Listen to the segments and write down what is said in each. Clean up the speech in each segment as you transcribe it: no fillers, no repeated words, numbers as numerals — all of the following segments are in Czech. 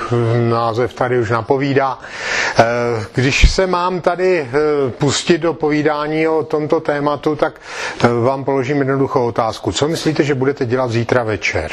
název tady už napovídá. Když se mám tady pustit do povídání o tomto tématu, tak vám položím jednoduchou otázku. Co myslíte, že budete dělat zítra večer?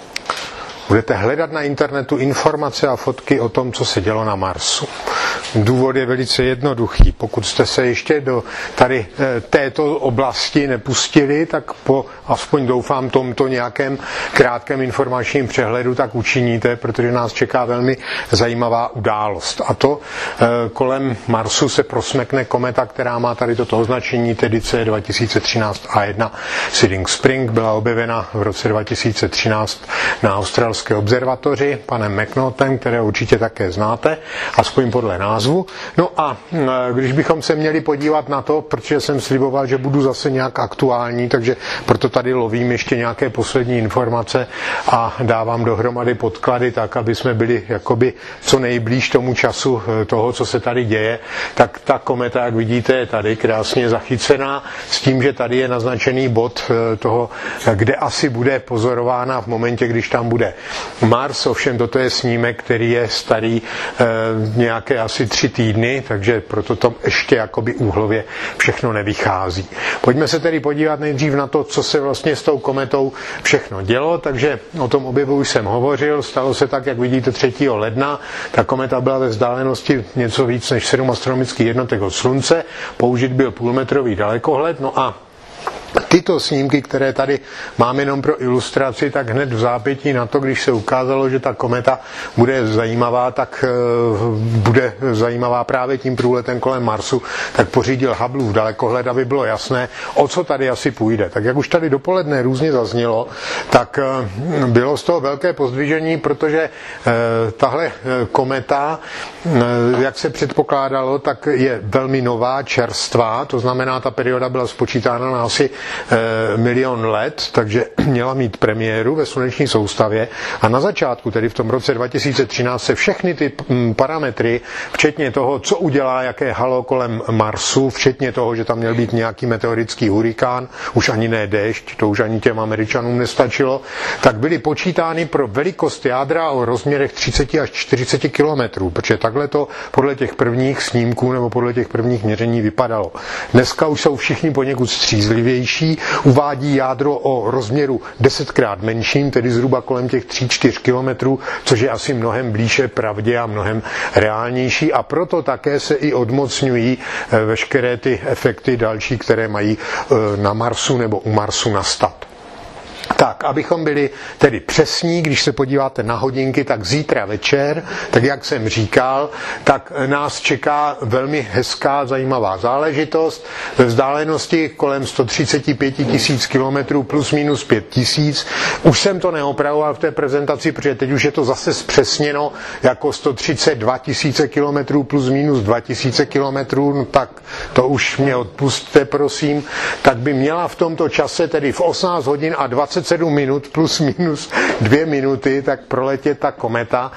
Budete hledat na internetu informace a fotky o tom, co se dělo na Marsu. Důvod je velice jednoduchý. Pokud jste se ještě do tady této oblasti nepustili, tak po aspoň doufám tomto nějakém krátkém informačním přehledu tak učiníte, protože nás čeká velmi zajímavá událost. A to kolem Marsu se prosmekne kometa, která má tady toto označení, tedy C2013 A1 Siding Spring. Byla objevena v roce 2013 na australské observatoři panem McNaughtem, které určitě také znáte, aspoň podle názvu. No a když bychom se měli podívat na to, protože jsem sliboval, že budu zase nějak aktuální, takže proto tady lovím ještě nějaké poslední informace a dávám dohromady podklady tak, aby jsme byli jakoby co nejblíž tomu času toho, co se tady děje, tak ta kometa, jak vidíte, je tady krásně zachycená s tím, že tady je naznačený bod toho, kde asi bude pozorována v momentě, když tam bude Mars. Ovšem toto je snímek, který je starý nějaké asi 3 týdny, takže proto to ještě jakoby úhlově všechno nevychází. Pojďme se tedy podívat nejdřív na to, co se vlastně s tou kometou všechno dělo, takže o tom objevu už jsem hovořil, stalo se tak, jak vidíte, 3. ledna. Ta kometa byla ve vzdálenosti něco víc než 7 astronomických jednotek od Slunce, použit byl půlmetrový dalekohled, no a tyto snímky, které tady mám jenom pro ilustraci, tak hned v zápětí na to, když se ukázalo, že ta kometa bude zajímavá, tak bude zajímavá právě tím průletem kolem Marsu, tak pořídil Hubbleův dalekohled, aby bylo jasné, o co tady asi půjde. Tak jak už tady dopoledne různě zaznělo, tak bylo z toho velké pozdvižení, protože tahle kometa, jak se předpokládalo, tak je velmi nová, čerstvá, to znamená, ta perioda byla spočítána na asi 1 000 000 let, takže měla mít premiéru ve sluneční soustavě a na začátku, tedy v tom roce 2013, se všechny ty parametry, včetně toho, co udělá, jaké halo kolem Marsu, včetně toho, že tam měl být nějaký meteorický hurikán, už ani ne déšť, to už ani těm Američanům nestačilo, tak byly počítány pro velikost jádra o rozměrech 30 až 40 kilometrů, protože takhle to podle těch prvních snímků nebo podle těch prvních měření vypadalo. Dneska už jsou všichni poněkud střízlivější, uvádí jádro o rozměru 10krát menším, tedy zhruba kolem těch 3-4 kilometrů, což je asi mnohem blíže pravdě a mnohem reálnější a proto také se i odmocňují veškeré ty efekty další, které mají na Marsu nebo u Marsu nastat. Tak, abychom byli tedy přesní, když se podíváte na hodinky, tak zítra večer, tak jak jsem říkal, tak nás čeká velmi hezká, zajímavá záležitost. Ve vzdálenosti kolem 135 000 kilometrů plus minus 5 000. Už jsem to neopravoval v té prezentaci, protože teď už je to zase zpřesněno jako 132 000 kilometrů plus minus 2 000 kilometrů, no tak to už mě odpustte, prosím. Tak by měla v tomto čase, tedy v 18 hodin a 27 minut plus minus 2 minuty, tak proletět ta kometa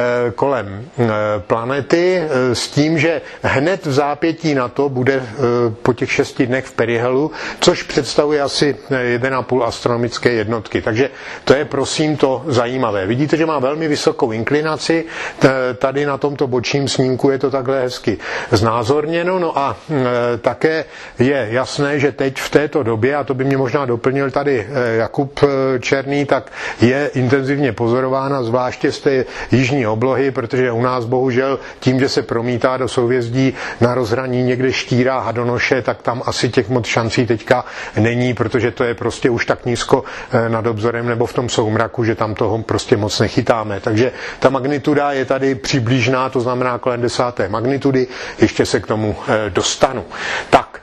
kolem planety s tím, že hned v zápětí na to bude po těch 6 dnech v perihelu, což představuje asi 1,5 astronomické jednotky. Takže to je prosím to zajímavé. Vidíte, že má velmi vysokou inklinaci, tady na tomto bočním snímku je to takhle hezky znázorněno, no a také je jasné, že teď v této době, a to by mě možná doplnil tady Jakub Černý, tak je intenzivně pozorována, zvláště z té jižní oblohy, protože u nás bohužel tím, že se promítá do souhvězdí na rozhraní někde Štíra a Hadonoše, tak tam asi těch moc šancí teďka není, protože to je prostě už tak nízko nad obzorem nebo v tom soumraku, že tam toho prostě moc nechytáme. Takže ta magnituda je tady přibližná, to znamená kolem 10. magnitudy, ještě se k tomu dostanu. Tak,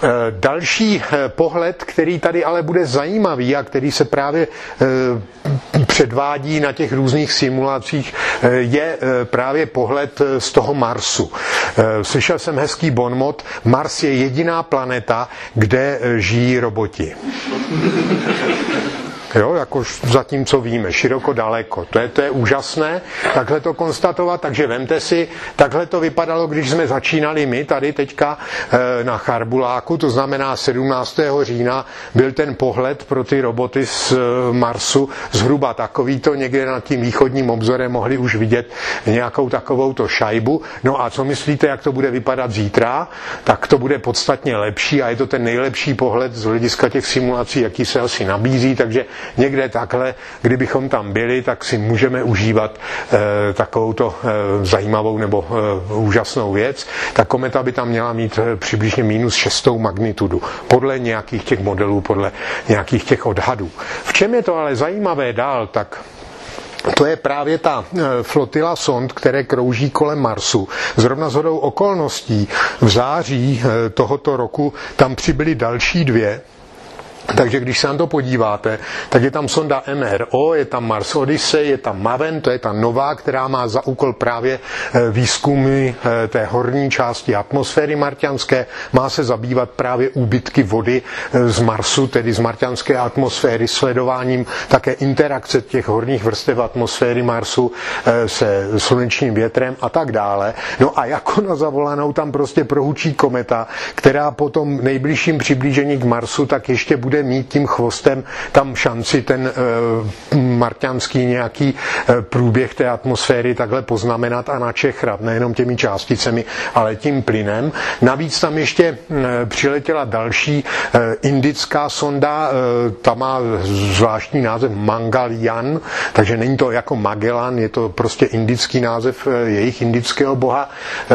další pohled, který tady ale bude zajímavý a který se právě předvádí na těch různých simulacích, je právě pohled z toho Marsu. Slyšel jsem hezký bonmot, Mars je jediná planeta, kde žijí roboti. Jo, jako zatím, co víme, široko daleko. To je úžasné, takhle to konstatovat, takže vemte si, takhle to vypadalo, když jsme začínali my tady teďka na Charbuláku, to znamená 17. října byl ten pohled pro ty roboty z Marsu zhruba takovýto, někde nad tím východním obzorem mohli už vidět nějakou takovouto šajbu. No a co myslíte, jak to bude vypadat zítra? Tak to bude podstatně lepší a je to ten nejlepší pohled z hlediska těch simulací, jaký se asi nabízí, takže někde takhle, kdybychom tam byli, tak si můžeme užívat takovouto zajímavou nebo úžasnou věc. Ta kometa by tam měla mít přibližně -6 magnitudu, podle nějakých těch modelů, podle nějakých těch odhadů. V čem je to ale zajímavé dál, tak to je právě ta flotila sond, které krouží kolem Marsu. Zrovna shodou okolností v září tohoto roku tam přibyly další 2. Takže když se na to podíváte, tak je tam sonda MRO, je tam Mars Odyssey, je tam MAVEN, to je ta nová, která má za úkol právě výzkumy té horní části atmosféry marťanské, má se zabývat právě úbytky vody z Marsu, tedy z marťanské atmosféry, sledováním také interakce těch horních vrstev atmosféry Marsu se slunečním větrem a tak dále. No a jako na zavolanou tam prostě prohučí kometa, která po tom nejbližším přiblížení k Marsu tak ještě bude mít tím chvostem tam šanci ten marťanský nějaký průběh té atmosféry takhle poznamenat a načechrat, nejenom těmi částicemi, ale tím plynem. Navíc tam ještě přiletěla další indická sonda, ta má zvláštní název Mangalyaan, takže není to jako Magellan, je to prostě indický název jejich indického boha,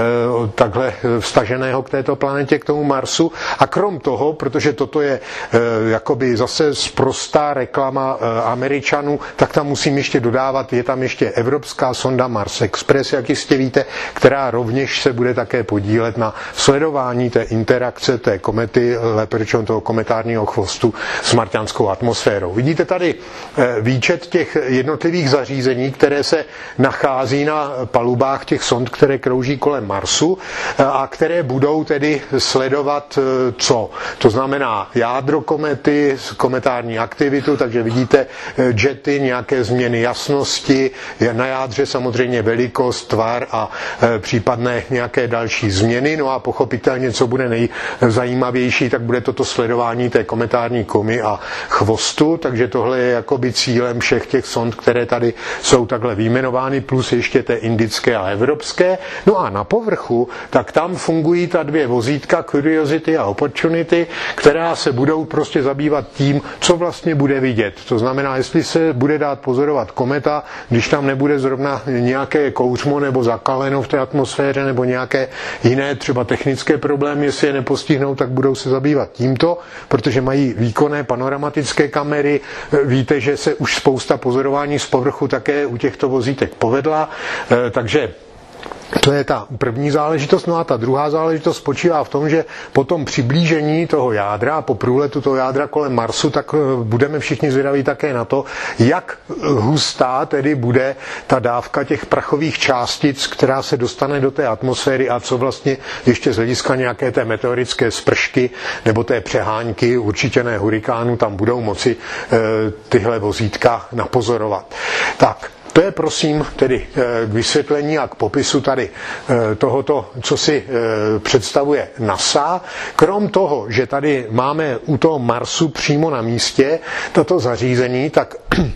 takhle vstaženého k této planetě, k tomu Marsu. A krom toho, protože toto je jakoby zase sprostá reklama Američanů, tak tam musím ještě dodávat, je tam ještě evropská sonda Mars Express, jak jistě víte, která rovněž se bude také podílet na sledování té interakce té komety, lépe řečeno toho kometárního chvostu s marťanskou atmosférou. Vidíte tady výčet těch jednotlivých zařízení, které se nachází na palubách těch sond, které krouží kolem Marsu a které budou tedy sledovat co? To znamená jádro komety, kometární aktivitu, takže vidíte jety, nějaké změny jasnosti, na jádře samozřejmě velikost, tvar a případné nějaké další změny. No a pochopitelně, co bude nejzajímavější, tak bude toto sledování té kometární komy a chvostu, takže tohle je jakoby cílem všech těch sond, které tady jsou takhle vyjmenovány, plus ještě té indické a evropské. No a na povrchu, tak tam fungují ta 2 vozítka Curiosity a Opportunity, která se budou prostě zabývat tím, co vlastně bude vidět. To znamená, jestli se bude dát pozorovat kometa, když tam nebude zrovna nějaké kouřmo nebo zakaleno v té atmosféře nebo nějaké jiné třeba technické problémy, jestli je nepostihnou, tak budou se zabývat tímto, protože mají výkonné panoramatické kamery. Víte, že se už spousta pozorování z povrchu také u těchto vozítek povedla, takže to je ta první záležitost. No a ta druhá záležitost spočívá v tom, že po tom přiblížení toho jádra a po průletu toho jádra kolem Marsu, tak budeme všichni zvědaví také na to, jak hustá tedy bude ta dávka těch prachových částic, která se dostane do té atmosféry a co vlastně ještě z hlediska nějaké té meteorické spršky nebo té přehánky, určitě ne hurikánu, tam budou moci tyhle vozítka napozorovat. Tak, to je prosím tedy k vysvětlení a k popisu tady tohoto, co si představuje NASA. Krom toho, že tady máme u toho Marsu přímo na místě toto zařízení, tak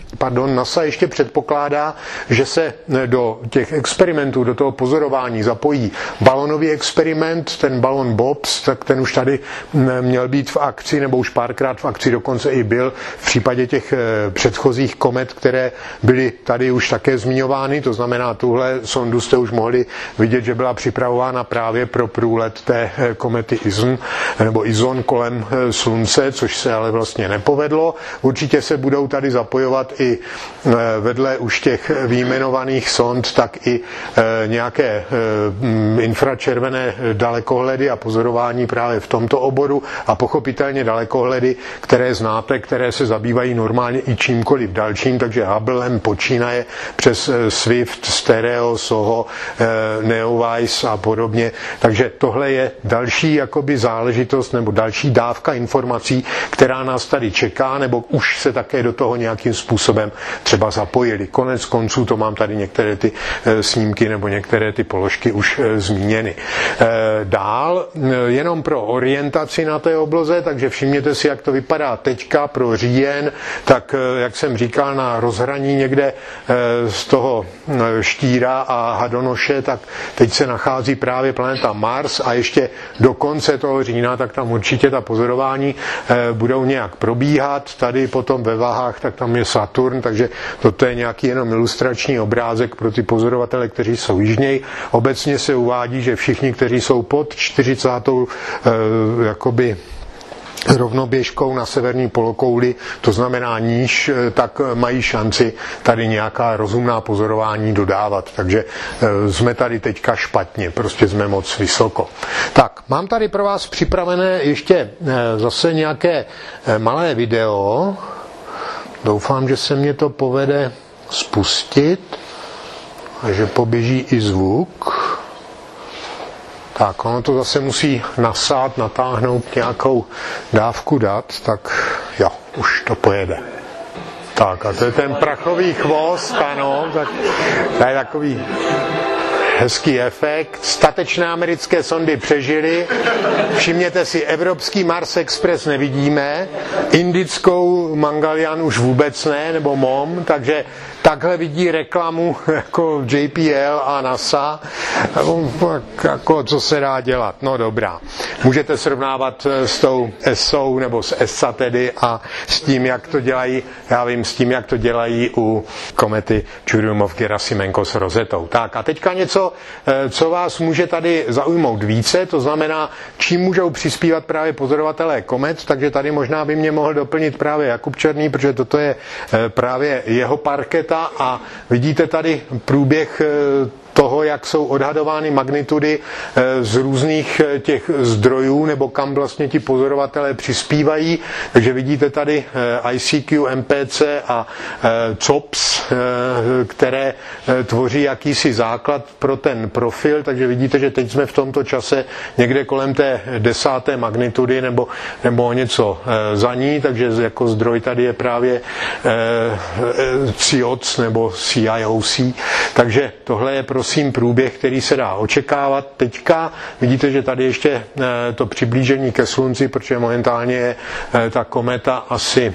NASA ještě předpokládá, že se do těch experimentů, do toho pozorování zapojí balonový experiment, ten balon Bobs, tak ten už tady měl být v akci, nebo už párkrát v akci dokonce i byl v případě těch předchozích komet, které byly tady už také zmiňovány, to znamená, tuhle sondu jste už mohli vidět, že byla připravována právě pro průlet té komety ISON kolem Slunce, což se ale vlastně nepovedlo. Určitě se budou tady zapojovat pozorovat i vedle už těch výjmenovaných sond, tak i nějaké infračervené dalekohledy a pozorování právě v tomto oboru a pochopitelně dalekohledy, které znáte, které se zabývají normálně i čímkoliv dalším, takže Hubblem počínaje přes Swift, Stereo, SOHO, Neowise a podobně. Takže tohle je další jakoby záležitost nebo další dávka informací, která nás tady čeká, nebo už se také do toho nějakým způsobem třeba zapojili. Konec konců to mám tady některé ty snímky nebo některé ty položky už zmíněny. Dál, jenom pro orientaci na té obloze, takže všimněte si, jak to vypadá teďka pro říjen, tak jak jsem říkal, na rozhraní někde z toho Štíra a Hadonoše, tak teď se nachází právě planeta Mars a ještě do konce toho října, tak tam určitě ta pozorování budou nějak probíhat. Tady potom ve vahách, tak tam je Saturn, takže toto je nějaký jenom ilustrační obrázek pro ty pozorovatele, kteří jsou jižněji. Obecně se uvádí, že všichni, kteří jsou pod 40. jakoby rovnoběžkou na severní polokouli, to znamená níž, tak mají šanci tady nějaká rozumná pozorování dodávat. Takže jsme tady teďka špatně, prostě jsme moc vysoko. Tak, mám tady pro vás připravené ještě zase nějaké malé video. Doufám, že se mě to povede spustit a že poběží i zvuk. Tak, ono to zase musí nasát, natáhnout nějakou dávku dat, tak jo, už to pojede. Tak, a to je ten prachový chvost, ano, tak to je takový hezký efekt. Statečné americké sondy přežily. Všimněte si, evropský Mars Express nevidíme, indickou Mangalyaan už vůbec ne, nebo MOM, takže takhle vidí reklamu jako JPL a NASA. Jako, co se dá dělat? No dobrá. Můžete srovnávat s tou ESO nebo s ESA tedy a s tím, jak to dělají, já vím, s tím, jak to dělají u komety Churyumov-Gerasimenko s Rosetou. Tak a teďka něco, co vás může tady zaujmout více, to znamená, čím můžou přispívat právě pozorovatelé komet, takže tady možná by mě mohl doplnit právě Jakub Černý, protože toto je právě jeho parketa a vidíte tady průběh toho, jak jsou odhadovány magnitudy z různých těch zdrojů, nebo kam vlastně ti pozorovatelé přispívají. Takže vidíte tady ICQ, MPC a COPS, které tvoří jakýsi základ pro ten profil, takže vidíte, že teď jsme v tomto čase někde kolem té 10. magnitudy nebo o něco za ní, takže jako zdroj tady je právě CIOC nebo CIOC, takže tohle je prosím průběh, který se dá očekávat teďka. Vidíte, že tady ještě to přiblížení ke Slunci, protože momentálně je ta kometa asi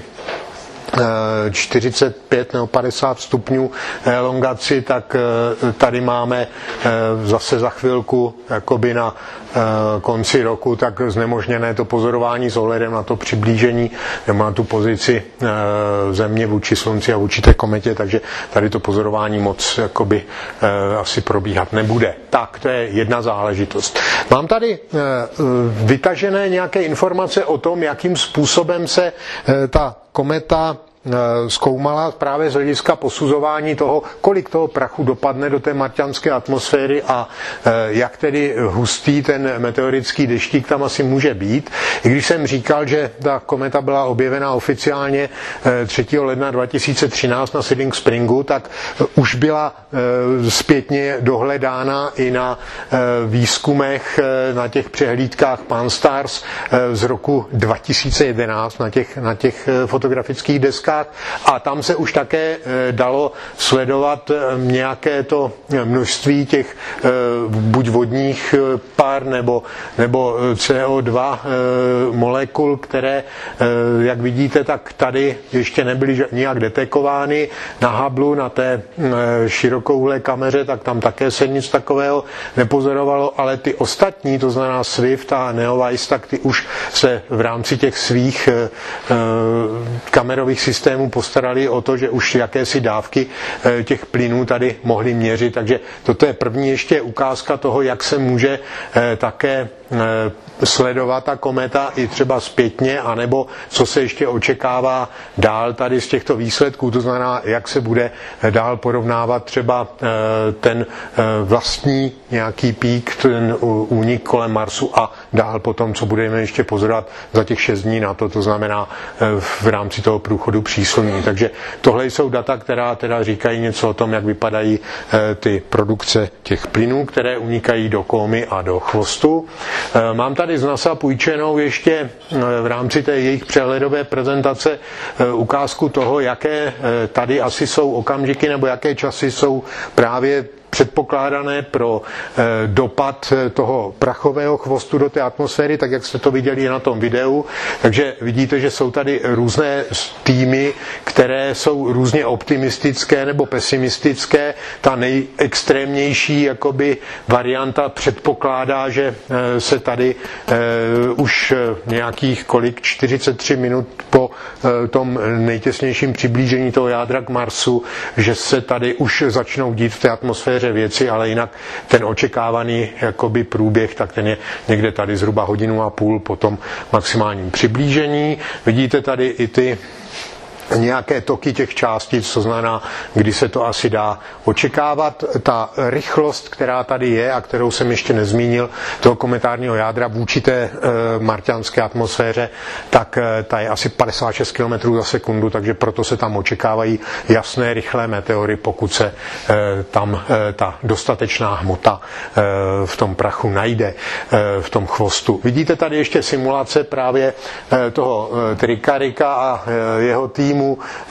45 nebo 50 stupňů elongaci, tak tady máme zase za chvilku jakoby na konci roku tak znemožněné to pozorování s ohledem na to přiblížení nebo na tu pozici Země vůči Slunci a vůči té kometě, takže tady to pozorování moc jakoby asi probíhat nebude. Tak, to je jedna záležitost. Mám tady vytažené nějaké informace o tom, jakým způsobem se ta kometa zkoumala právě z hlediska posuzování toho, kolik toho prachu dopadne do té marťanské atmosféry a jak tedy hustý ten meteorický deštík tam asi může být. I když jsem říkal, že ta kometa byla objevena oficiálně 3. ledna 2013 na Siding Springu, tak už byla zpětně dohledána i na výzkumech na těch přehlídkách Pan-STARRS z roku 2011 na těch fotografických deskách a tam se už také dalo sledovat nějaké to množství těch buď vodních pár nebo CO2 molekul, které, jak vidíte, tak tady ještě nebyly nijak detekovány. Na Hubble, na té širokouhlé kameře, tak tam také se nic takového nepozorovalo, ale ty ostatní, to znamená Swift a Neowise, tak ty už se v rámci těch svých kamerových systémů systému postarali o to, že už jakési dávky těch plynů tady mohli měřit, takže toto je první ještě ukázka toho, jak se může také sledovat ta kometa i třeba zpětně, anebo co se ještě očekává dál tady z těchto výsledků, to znamená, jak se bude dál porovnávat třeba ten vlastní nějaký pík, ten únik kolem Marsu a dál potom, co budeme ještě pozorovat za těch 6 dní na to znamená v rámci toho průchodu příslní. Takže tohle jsou data, která teda říkají něco o tom, jak vypadají ty produkce těch plynů, které unikají do kómy a do chvostu. Mám tady z NASA půjčenou ještě v rámci té jejich přehledové prezentace ukázku toho, jaké tady asi jsou okamžiky nebo jaké časy jsou právě předpokládané pro dopad toho prachového chvostu do té atmosféry, tak jak jste to viděli na tom videu. Takže vidíte, že jsou tady různé týmy, které jsou různě optimistické nebo pesimistické. Ta nejextrémnější jakoby varianta předpokládá, že se tady už nějakých 43 minut po tom nejtěsnějším přiblížení toho jádra k Marsu, že se tady už začnou dít v té atmosféře věci, ale jinak ten očekávaný jakoby průběh, tak ten je někde tady zhruba 1,5 hodiny po tom maximálním přiblížení. Vidíte tady i ty nějaké toky těch částic, co znamená, kdy se to asi dá očekávat. Ta rychlost, která tady je a kterou jsem ještě nezmínil, toho kometárního jádra vůči té marťanské atmosféře, tak ta je asi 56 km za sekundu, takže proto se tam očekávají jasné, rychlé meteory, pokud se tam ta dostatečná hmota v tom prachu najde, v tom chvostu. Vidíte tady ještě simulace právě toho Trikarika a jeho týmu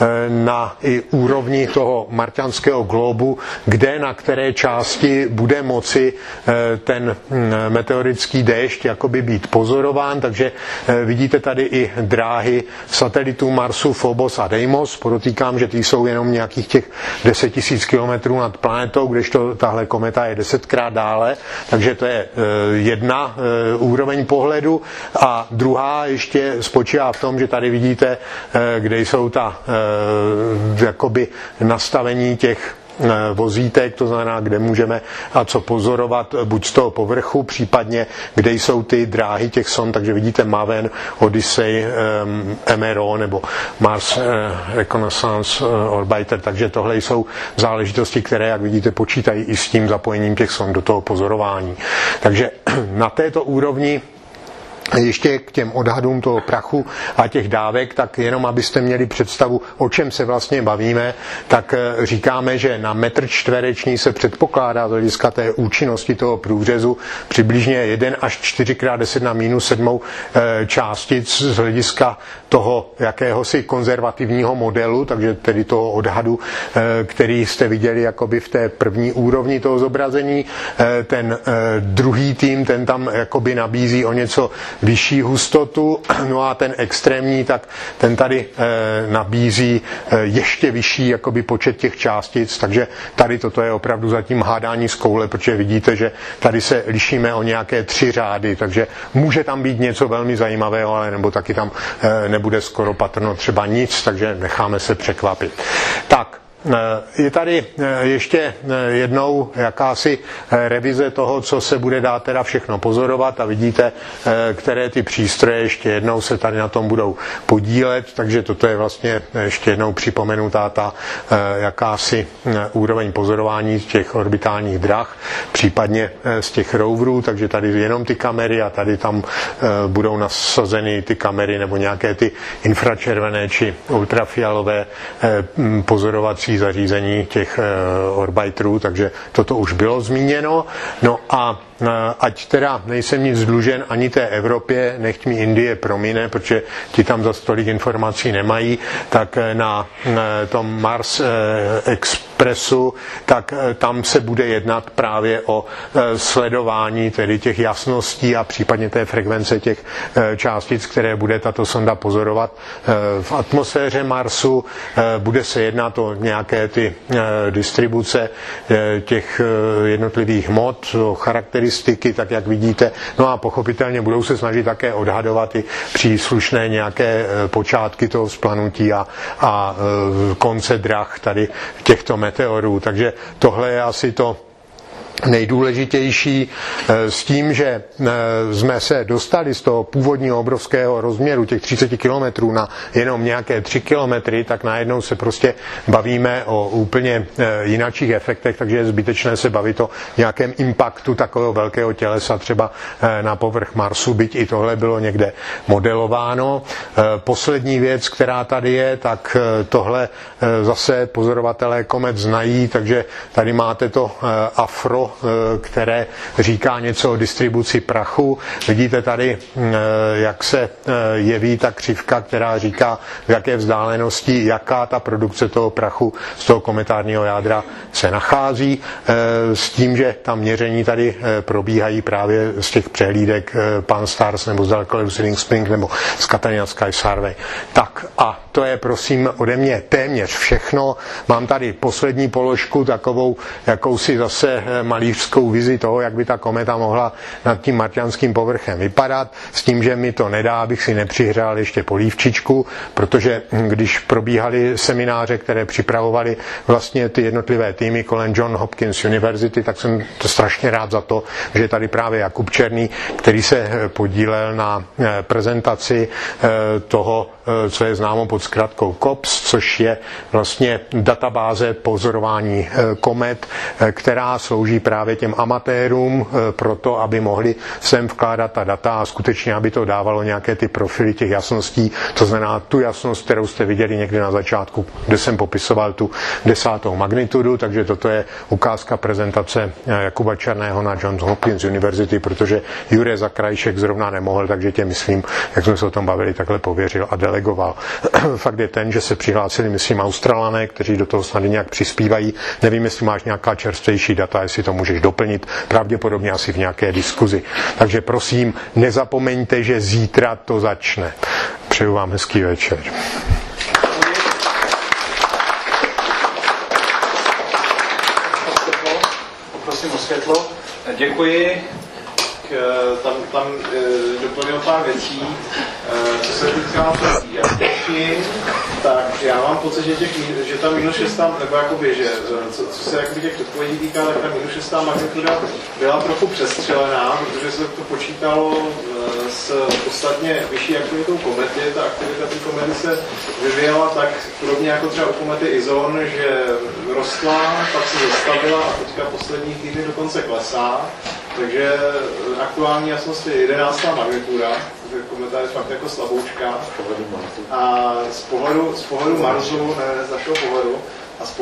na i úrovni toho marťanského glóbu, kde na které části bude moci ten meteorický déšť jakoby být pozorován, takže vidíte tady i dráhy satelitů Marsu Phobos a Deimos, podotýkám, že ty jsou jenom nějakých těch 10 000 kilometrů nad planetou, kdežto tahle kometa je 10krát dále, takže to je jedna úroveň pohledu a druhá ještě spočívá v tom, že tady vidíte, kde jsou ta jakoby nastavení těch vozítek, to znamená, kde můžeme a co pozorovat, buď z toho povrchu, případně kde jsou ty dráhy těch sond, takže vidíte Maven, Odyssey, MRO nebo Mars Reconnaissance Orbiter, takže tohle jsou záležitosti, které, jak vidíte, počítají i s tím zapojením těch sond do toho pozorování. Takže na této úrovni ještě k těm odhadům toho prachu a těch dávek, tak jenom abyste měli představu, o čem se vlastně bavíme, tak říkáme, že na metr čtvereční se předpokládá z hlediska té účinnosti toho průřezu přibližně 1 až 4x10 na -7 částic z hlediska toho jakéhosi konzervativního modelu, takže tedy toho odhadu, který jste viděli jakoby v té první úrovni toho zobrazení. Ten druhý tým, ten tam jakoby nabízí o něco vyšší hustotu, no a ten extrémní, tak ten tady nabízí ještě vyšší jakoby počet těch částic, takže tady toto je opravdu zatím hádání z koule, protože vidíte, že tady se lišíme o nějaké 3 řády, takže může tam být něco velmi zajímavého, ale nebo taky tam nebude skoro patrno třeba nic, takže necháme se překvapit. Tak, je tady ještě jednou jakási revize toho, co se bude dát teda všechno pozorovat a vidíte, které ty přístroje ještě jednou se tady na tom budou podílet, takže toto je vlastně ještě jednou připomenutá ta jakási úroveň pozorování z těch orbitálních drah, případně z těch roverů, takže tady jenom ty kamery a tady tam budou nasazeny ty kamery nebo nějaké ty infračervené či ultrafialové pozorovací zařízení těch orbiterů, takže toto už bylo zmíněno. No a ať teda nejsem nic dlužen ani té Evropě, nechť mi Indie promine, protože ti tam za tolik informací nemají, tak na tom Mars Expressu, tak tam se bude jednat právě o sledování tedy těch jasností a případně té frekvence těch částic, které bude tato sonda pozorovat v atmosféře Marsu. Bude se jednat o nějaké ty distribuce těch jednotlivých hmot, o charakteristiky charakteristiky, tak jak vidíte. No a pochopitelně budou se snažit také odhadovat i příslušné nějaké počátky toho vzplanutí a konce drah tady těchto meteorů. Takže tohle je asi to nejdůležitější, s tím, že jsme se dostali z toho původního obrovského rozměru těch 30 kilometrů na jenom nějaké 3 kilometry, tak najednou se prostě bavíme o úplně jinačích efektech, takže je zbytečné se bavit o nějakém impaktu takového velkého tělesa třeba na povrch Marsu, byť i tohle bylo někde modelováno. Poslední věc, která tady je, tak tohle zase pozorovatelé komet znají, takže tady máte to afro, které říká něco o distribuci prachu. Vidíte tady, jak se jeví ta křivka, která říká, v jaké vzdálenosti, jaká ta produkce toho prachu z toho kometárního jádra se nachází, s tím, že ta měření tady probíhají právě z těch přehlídek Pan-STARRS nebo z Dark Lucid Spring nebo z Catania Sky Survey. Tak a to je prosím ode mě téměř všechno. Mám tady poslední položku, takovou jakousi zase malířskou vizi toho, jak by ta kometa mohla nad tím marťanským povrchem vypadat, s tím, že mi to nedá, abych si nepřihřál ještě polívčičku, protože když probíhaly semináře, které připravovaly vlastně ty jednotlivé týmy kolem John Hopkins University, tak jsem to strašně rád za to, že tady právě Jakub Černý, který se podílel na prezentaci toho, co je známo pod zkratkou COPS, což je vlastně databáze pozorování komet, která slouží právě těm amatérům proto, aby mohli sem vkládat ta data a skutečně, aby to dávalo nějaké ty profily těch jasností, to znamená tu jasnost, kterou jste viděli někdy na začátku, kde jsem popisoval tu 10. magnitudu, takže toto je ukázka prezentace Jakuba Černého na Johns Hopkins University, protože Jure Zakrajšek zrovna nemohl, takže tě myslím, jak jsme se o tom bavili, takhle pověřil a delegoval. Fakt je ten, že se přihlásili, myslím, Australané, kteří do toho snad nějak přispívají. Nevím, jestli máš nějaká čerstvější data, jestli to můžeš doplnit, pravděpodobně asi v nějaké diskuzi. Takže prosím, nezapomeňte, že zítra to začne. Přeju vám hezký večer. Prosím o světlo. Děkuji. Tam doplnil pár věcí. Co se týká jasnosti, tak já mám pocit, že ta -6 tam, nebo jakoby, že co se jakoby těch odpovědí týká, tak ta -6 magnituda byla trochu přestřelená, protože se to počítalo s podstatně vyšší aktivitou komety. Ta aktivita té komety se vyvíjela tak podobně jako třeba u komety Izon, že rostla, pak se zastavila a teďka poslední týdny dokonce klesá. Takže aktuální jasnost je 11. magnituda, takže kometa je fakt jako slaboučka. A z pohledu Marsu, ne z našeho pohledu, a z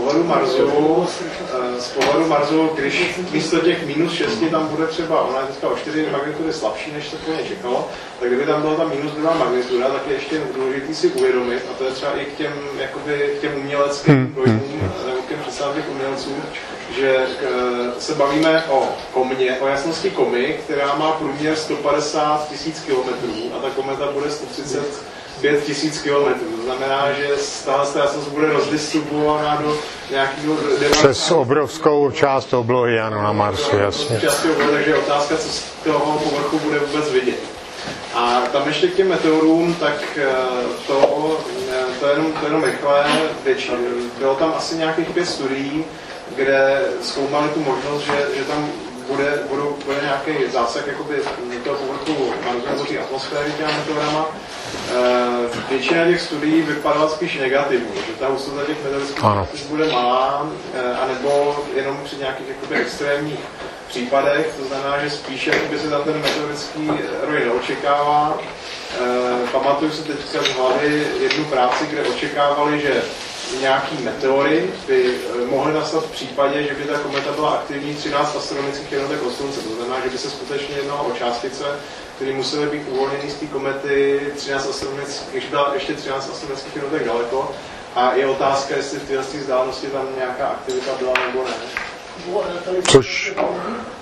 pohledu Marsu, když místo těch -6 tam bude třeba, ona je teďka o 4 magnitudy slabší, než se původně čekalo, tak kdyby tam byla ta -2 magnituda, tak je ještě důležitý si uvědomit, a to je třeba i k těm uměleckým projevům, nebo k těm představných umělcům, že se bavíme o jasnosti komy, která má průměr 150 000 kilometrů a ta kometa bude 135 000 kilometrů. To znamená, že ta jasnost bude rozdistribuovaná do nějakého... Přes obrovskou část oblohy, ano, na Marsu, jasně. Takže je otázka, co z toho povrchu bude vůbec vidět. A tam ještě k těm meteorům, tak to jenom rychle, bylo tam asi nějakých 5 studií, kde zkoumali tu možnost, že tam bude nějaký zásah jakoby toho povrchu Marsu nebo té atmosféry těma meteorama. Většina těch studií vypadala spíš negativně, že ta hustota těch meteorických bude malá, anebo jenom při nějakých jakoby extrémních případech, to znamená, že spíš jakoby se tam ten meteorický roj neočekává. Pamatuju si teďka z hlavy jednu práci, kde očekávali, že nějaký meteory by mohly nastat v případě, že by ta kometa byla aktivní 13 astronomických jednotek od Slunce. To znamená, že by se skutečně jednalo o částice, které musely být uvolněny z té komety 13 astronomických jednotek daleko. A je otázka, jestli v této vzdálenosti tam nějaká aktivita byla nebo ne. Což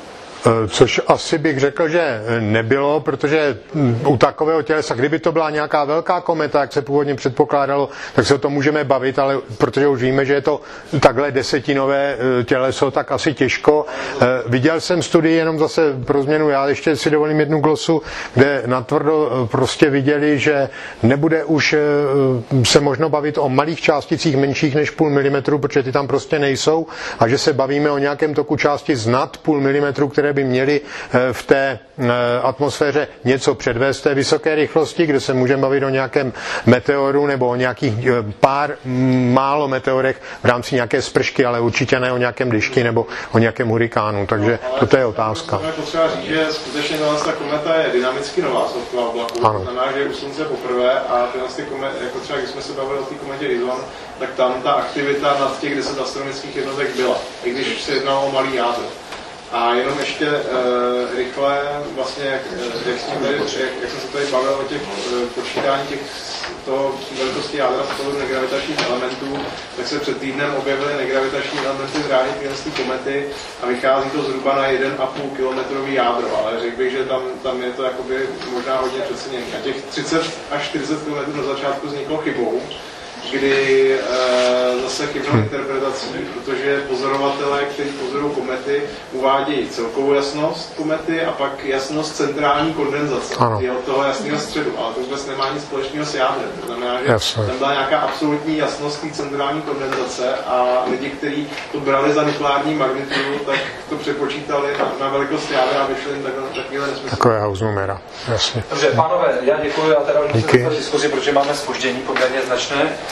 Což asi bych řekl, že nebylo, protože u takového tělesa, kdyby to byla nějaká velká kometa, jak se původně předpokládalo, tak se o tom můžeme bavit, ale protože už víme, že je to takhle desetinové těleso, tak asi těžko. Viděl jsem studii jenom zase pro změnu, já ještě si dovolím jednu glosu, kde natvrdo prostě viděli, že nebude už se možno bavit o malých částicích menších než 0,5 milimetru, protože ty tam prostě nejsou, a že se bavíme o nějakém toku částic nad 0,5 milimetru, které by měly v té atmosféře něco předvést té vysoké rychlosti, kde se můžeme bavit o nějakém meteoru nebo o nějakých pár málo meteorech v rámci nějaké spršky, ale určitě ne o nějakém dešti nebo o nějakém hurikánu, takže toto je otázka. Je potřeba říct, že skutečně ta kometa je dynamicky nová sopka oblaku, to znamená, že je u Slunce poprvé a ty komety, jako třeba když jsme se bavili o té kometě Rizon, tak tam ta aktivita nad těch 10 astronomických jednotek byla, i když se jednalo o malý jádro. A jenom ještě rychle, vlastně, jak jsem se tady bavil o těch počítání toho velikosti jádra z toho negravitačních elementů, tak se před týdnem objevily negravitační elementy z rány té komety a vychází to zhruba na 1,5 kilometrový jádro, ale řekl bych, že tam je to jakoby možná hodně přeceněný. A těch 30 až 40 km na začátku vzniklo chybou, kdy zase chybnou interpretací, protože pozorovatelé, kteří pozorují komety, uvádějí celkovou jasnost komety a pak jasnost centrální kondenzace, je od toho jasného středu, ale to vůbec nemá nic společného s jádrem. To znamená, že tam byla nějaká absolutní jasnost té centrální kondenzace a lidi, kteří to brali za nukleární magnitudu, tak to přepočítali na velikost jádra a vyšli jim takovýhle nesmysl. Takové hausnumera, jasně. Dobře, pánové, já děkuji a teda už se diskuzi, protože máme zpoždění poměrně značné.